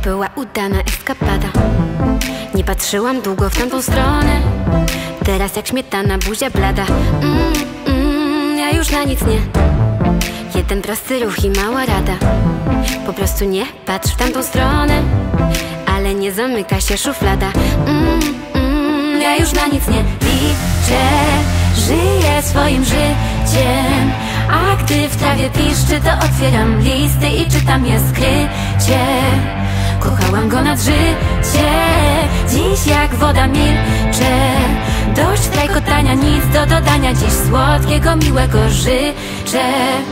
była udana eskapada. Nie patrzyłam długo w tamtą stronę. Teraz jak śmietana, buzia blada. Ja już na nic nie. Jeden prosty ruch i mała rada. Po prostu nie patrz w tamtą stronę, ale nie zamyka się szuflada. Ja już na nic nie liczę. Żyję swoim życiem, a gdy w trawie piszczy, to otwieram listy i czytam je skrycie. Kochałam go nad życie, dziś jak woda milczę. Dość trajkotania, nic do dodania, dziś słodkiego, miłego życzę.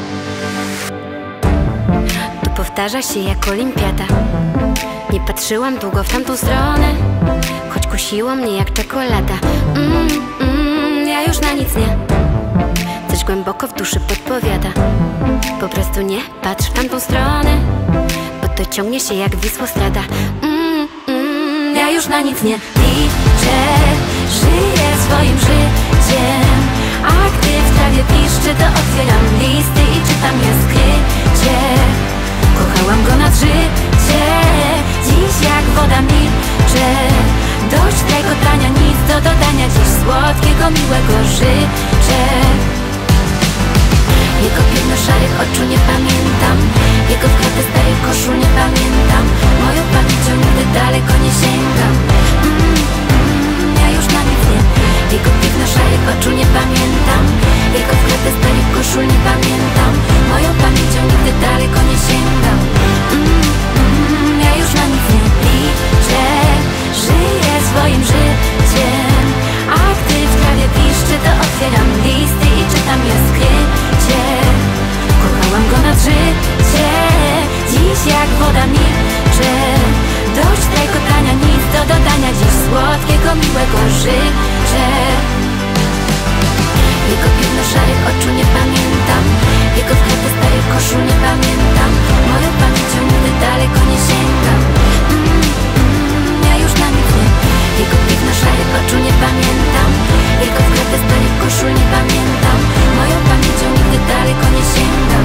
To powtarza się jak olimpiada. Nie patrzyłam długo w tamtą stronę, choć kusiło mnie jak czekolada. Ja już na nic nie. Coś głęboko w duszy podpowiada. Po prostu nie patrz w tamtą stronę, bo to ciągnie się jak Wisłostrada. Ja już na nic nie liczę. Żyję swoim życiem, a gdy w trawie piszczy, to otwieram listy i czytam je skrycie. Kochałam go nad życie, dziś jak woda milczę. Dość trajkotania, nic do dodania, dziś słodkiego, miłego życzę. Jego piękno szarych oczu nie pamiętam, jego wkłady starych koszul nie pamiętam. Moją pamięcią nigdy daleko nie sięgam. Ja już na nic nie. Jego piękno szarych oczu nie pamiętam, jego wkłady starych koszul nie pamiętam. Moją pamięcią nigdy daleko nie sięgam. Ja już na nic nie liczę. Żyję swoim życiem, a gdy w trawie piszczy, to otwieram listy i czytam je skrycie. Kochałam go nad życie, dziś jak woda milczę. Dość trajkotania, nic do dodania, dziś słodkiego, miłego życzę. Jego piękno szarych oczu nie pamiętam, jego wkłady starych koszul nie pamiętam. Moją pamięcią nigdy daleko nie sięgam. Ja już na nic nie. Jego piękno szarych oczu nie pamiętam, jego wkłady starych koszul nie pamiętam. Moją pamięcią nigdy daleko nie sięgam.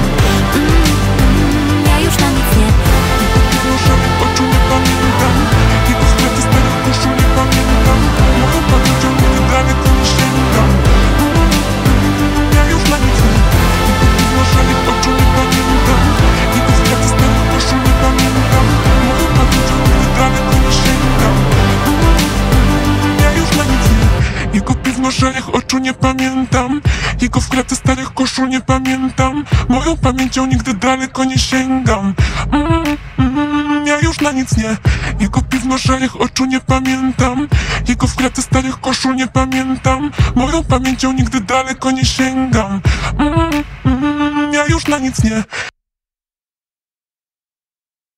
Ja już na nic nie. Jego piękno szarych oczu nie pamiętam, jego wkłady starych koszul nie pamiętam. Moją pamięcią nigdy daleko nie sięgam. Ja już na nic nie. Jego piękno szarych oczu nie pamiętam, jego wkłady starych koszul nie pamiętam. Moją pamięcią nigdy daleko nie sięgam. Ja już na nic nie. Jego piękno szarych oczu nie pamiętam, jego wkłady starych koszul nie pamiętam. Moją pamięcią nigdy daleko nie sięgam. Ja już na nic nie. Jego piękno szarych oczu nie pamiętam, jego wkłady starych koszul nie pamiętam. Moją pamięcią nigdy daleko nie sięgam. Ja już na nic nie.